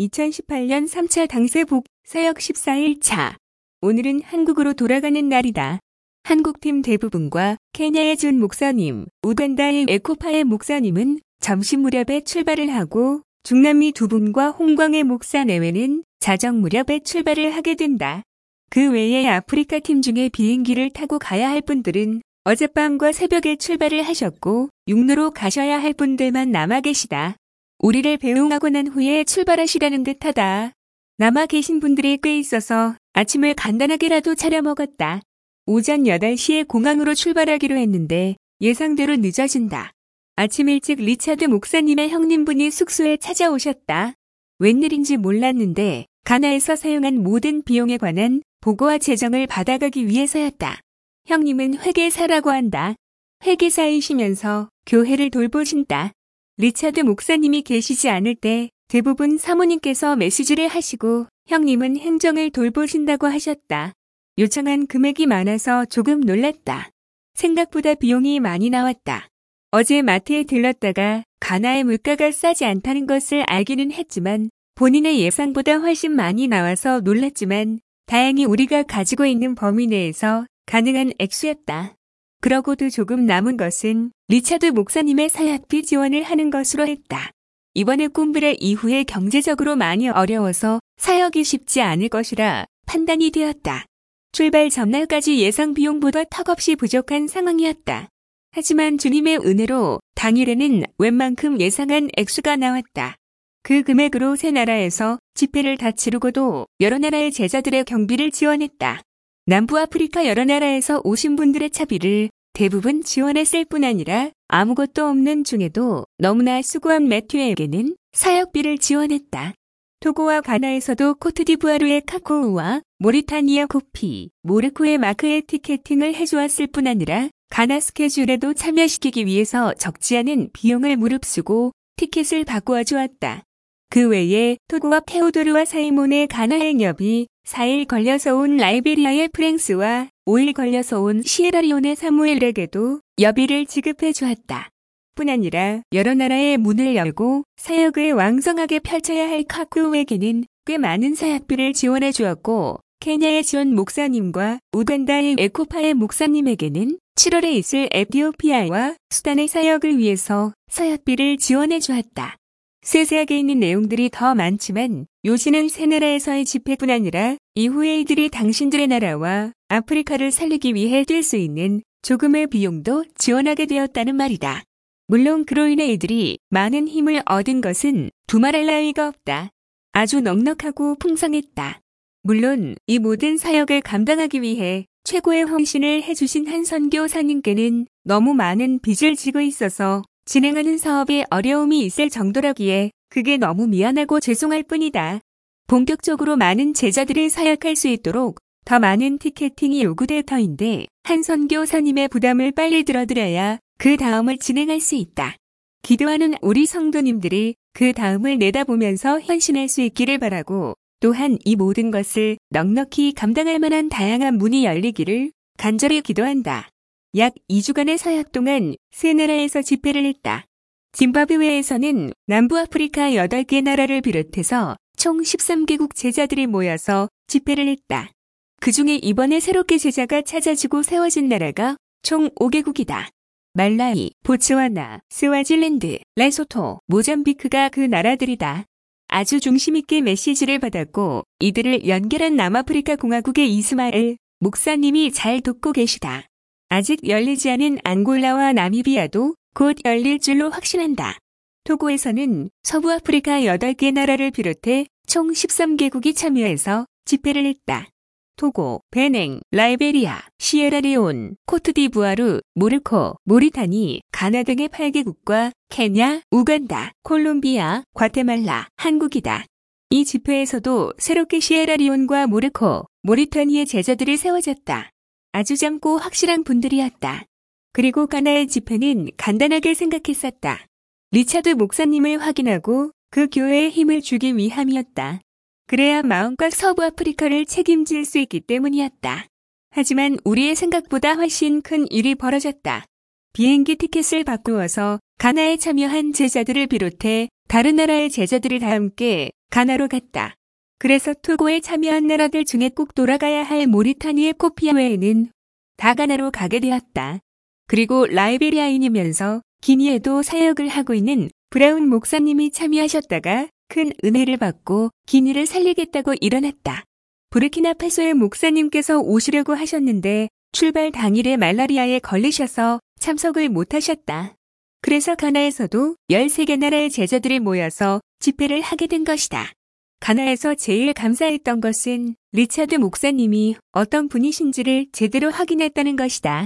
2018년 3차 당세복 사역 14일차. 오늘은 한국으로 돌아가는 날이다. 한국팀 대부분과 케냐의 준 목사님, 우간다의 에코파의 목사님은 점심 무렵에 출발을 하고 중남미 두 분과 홍광의 목사 내외는 자정 무렵에 출발을 하게 된다. 그 외에 아프리카 팀 중에 비행기를 타고 가야 할 분들은 어젯밤과 새벽에 출발을 하셨고 육로로 가셔야 할 분들만 남아 계시다. 우리를 배웅하고 난 후에 출발하시라는 듯하다. 남아 계신 분들이 꽤 있어서 아침을 간단하게라도 차려 먹었다. 오전 8시에 공항으로 출발하기로 했는데 예상대로 늦어진다. 아침 일찍 리차드 목사님의 형님분이 숙소에 찾아오셨다. 웬일인지 몰랐는데 가나에서 사용한 모든 비용에 관한 보고와 재정을 받아가기 위해서였다. 형님은 회계사라고 한다. 회계사이시면서 교회를 돌보신다. 리차드 목사님이 계시지 않을 때 대부분 사모님께서 메시지를 하시고 형님은 행정을 돌보신다고 하셨다. 요청한 금액이 많아서 조금 놀랐다. 생각보다 비용이 많이 나왔다. 어제 마트에 들렀다가 가나의 물가가 싸지 않다는 것을 알기는 했지만 본인의 예상보다 훨씬 많이 나와서 놀랐지만 다행히 우리가 가지고 있는 범위 내에서 가능한 액수였다. 그러고도 조금 남은 것은 리차드 목사님의 사역비 지원을 하는 것으로 했다. 이번에 꿈브레 이후에 경제적으로 많이 어려워서 사역이 쉽지 않을 것이라 판단이 되었다. 출발 전날까지 예상 비용보다 턱없이 부족한 상황이었다. 하지만 주님의 은혜로 당일에는 웬만큼 예상한 액수가 나왔다. 그 금액으로 세 나라에서 집회를 다 치르고도 여러 나라의 제자들의 경비를 지원했다. 남부아프리카 여러 나라에서 오신 분들의 차비를 대부분 지원했을 뿐 아니라 아무것도 없는 중에도 너무나 수고한 매튜에게는 사역비를 지원했다. 토고와 가나에서도 코트디부아르의 카코우와 모리타니아 코피, 모르코의 마크의 티켓팅을 해주었을 뿐 아니라 가나 스케줄에도 참여시키기 위해서 적지 않은 비용을 무릅쓰고 티켓을 바꾸어 주었다. 그 외에 토고와 페오도르와 사이몬의 가나 행협이 4일 걸려서 온 라이베리아의 프랭스와 5일 걸려서 온 시에라리온의 사무엘에게도 여비를 지급해 주었다. 뿐 아니라 여러 나라의 문을 열고 사역을 왕성하게 펼쳐야 할 카쿠우에게는 꽤 많은 사역비를 지원해 주었고 케냐의 지원 목사님과 우간다의 에코파의 목사님에게는 7월에 있을 에티오피아와 수단의 사역을 위해서 사역비를 지원해 주었다. 세세하게 있는 내용들이 더 많지만 요지는 세 나라에서의 집회뿐 아니라 이후에 이들이 당신들의 나라와 아프리카를 살리기 위해 뛸 수 있는 조금의 비용도 지원하게 되었다는 말이다. 물론 그로 인해 이들이 많은 힘을 얻은 것은 두말할 나위가 없다. 아주 넉넉하고 풍성했다. 물론 이 모든 사역을 감당하기 위해 최고의 헌신을 해주신 한 선교사님께는 너무 많은 빚을 지고 있어서 진행하는 사업에 어려움이 있을 정도라기에 그게 너무 미안하고 죄송할 뿐이다. 본격적으로 많은 제자들을 사역할 수 있도록 더 많은 티켓팅이 요구될 터인데 한 선교사님의 부담을 빨리 들어드려야 그 다음을 진행할 수 있다. 기도하는 우리 성도님들이 그 다음을 내다보면서 헌신할 수 있기를 바라고 또한 이 모든 것을 넉넉히 감당할 만한 다양한 문이 열리기를 간절히 기도한다. 약 2주간의 사역 동안 세 나라에서 집회를 했다. 짐바브웨에서는 남부아프리카 8개 나라를 비롯해서 총 13개국 제자들이 모여서 집회를 했다. 그 중에 이번에 새롭게 제자가 찾아지고 세워진 나라가 총 5개국이다. 말라위, 보츠와나, 스와질랜드, 레소토, 모잠비크가 그 나라들이다. 아주 중심있게 메시지를 받았고 이들을 연결한 남아프리카 공화국의 이스마엘 목사님이 잘 돕고 계시다. 아직 열리지 않은 앙골라와 나미비아도 곧 열릴 줄로 확신한다. 토고에서는 서부아프리카 8개 나라를 비롯해 총 13개국이 참여해서 집회를 했다. 토고, 베냉, 라이베리아, 시에라리온, 코트디부아르, 모르코, 모리타니, 가나 등의 8개국과 케냐, 우간다, 콜롬비아, 과테말라, 한국이다. 이 집회에서도 새롭게 시에라리온과 모르코, 모리타니의 제자들이 세워졌다. 아주 젊고 확실한 분들이었다. 그리고 가나의 집회는 간단하게 생각했었다. 리차드 목사님을 확인하고 그 교회에 힘을 주기 위함이었다. 그래야 마음껏 서부아프리카를 책임질 수 있기 때문이었다. 하지만 우리의 생각보다 훨씬 큰 일이 벌어졌다. 비행기 티켓을 바꾸어서 가나에 참여한 제자들을 비롯해 다른 나라의 제자들이 다 함께 가나로 갔다. 그래서 토고에 참여한 나라들 중에 꼭 돌아가야 할 모리타니아 에코피아 외에는 다 가나로 가게 되었다. 그리고 라이베리아인이면서 기니에도 사역을 하고 있는 브라운 목사님이 참여하셨다가 큰 은혜를 받고 기니를 살리겠다고 일어났다. 부르키나파소의 목사님께서 오시려고 하셨는데 출발 당일에 말라리아에 걸리셔서 참석을 못하셨다. 그래서 가나에서도 13개 나라의 제자들이 모여서 집회를 하게 된 것이다. 가나에서 제일 감사했던 것은 리차드 목사님이 어떤 분이신지를 제대로 확인했다는 것이다.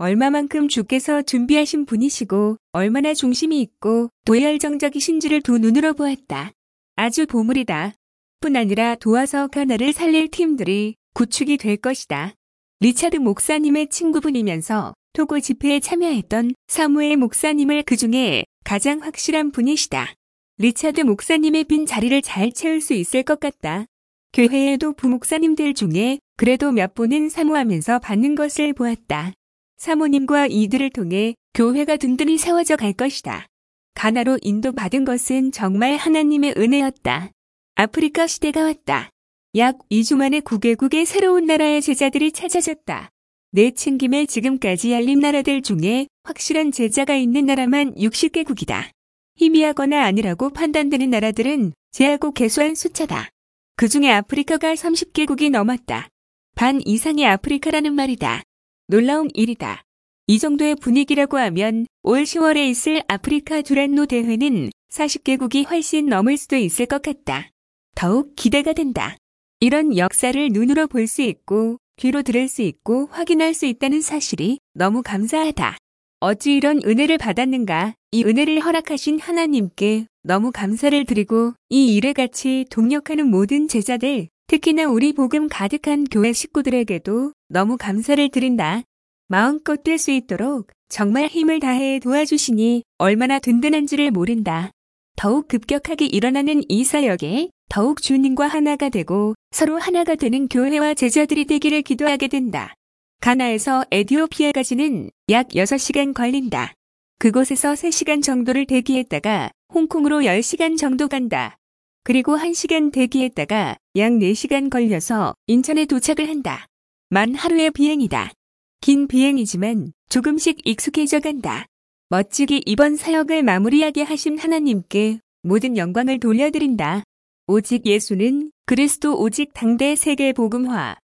얼마만큼 주께서 준비하신 분이시고 얼마나 중심이 있고 도열정적이신지를 두 눈으로 보았다. 아주 보물이다. 뿐 아니라 도와서 가나를 살릴 팀들이 구축이 될 것이다. 리차드 목사님의 친구분이면서 토고 집회에 참여했던 사무엘 목사님을 그중에 가장 확실한 분이시다. 리차드 목사님의 빈 자리를 잘 채울 수 있을 것 같다. 교회에도 부목사님들 중에 그래도 몇 분은 사모하면서 받는 것을 보았다. 사모님과 이들을 통해 교회가 든든히 세워져 갈 것이다. 가나로 인도받은 것은 정말 하나님의 은혜였다. 아프리카 시대가 왔다. 약 2주 만에 9개국의 새로운 나라의 제자들이 찾아졌다. 내친김에 지금까지 알린 나라들 중에 확실한 제자가 있는 나라만 60개국이다. 희미하거나 아니라고 판단되는 나라들은 제하고 개수한 숫자다. 그 중에 아프리카가 30개국이 넘었다. 반 이상이 아프리카라는 말이다. 놀라운 일이다. 이 정도의 분위기라고 하면 올 10월에 있을 아프리카 두란노 대회는 40개국이 훨씬 넘을 수도 있을 것 같다. 더욱 기대가 된다. 이런 역사를 눈으로 볼 수 있고 귀로 들을 수 있고 확인할 수 있다는 사실이 너무 감사하다. 어찌 이런 은혜를 받았는가. 이 은혜를 허락하신 하나님께 너무 감사를 드리고 이 일에 같이 동력하는 모든 제자들, 특히나 우리 복음 가득한 교회 식구들에게도 너무 감사를 드린다. 마음껏 될 수 있도록 정말 힘을 다해 도와주시니 얼마나 든든한지를 모른다. 더욱 급격하게 일어나는 이 사역에 더욱 주님과 하나가 되고 서로 하나가 되는 교회와 제자들이 되기를 기도하게 된다. 가나에서 에티오피아까지는 약 6시간 걸린다. 그곳에서 3시간 정도를 대기했다가 홍콩으로 10시간 정도 간다. 그리고 1시간 대기했다가 약 4시간 걸려서 인천에 도착을 한다. 만 하루의 비행이다. 긴 비행이지만 조금씩 익숙해져 간다. 멋지게 이번 사역을 마무리하게 하신 하나님께 모든 영광을 돌려드린다. 오직 예수는 그리스도 오직 당대 세계 복음화